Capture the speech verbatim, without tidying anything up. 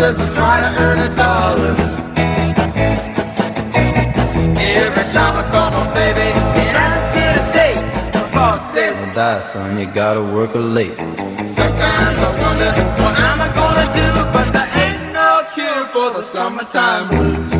fellas are trying to earn a dollar. Every time I come home, baby, and I get a date, the boss says, "Don't die, son, you gotta work late." Sometimes I wonder what I'm gonna do, but there ain't no cure for the summertime blues.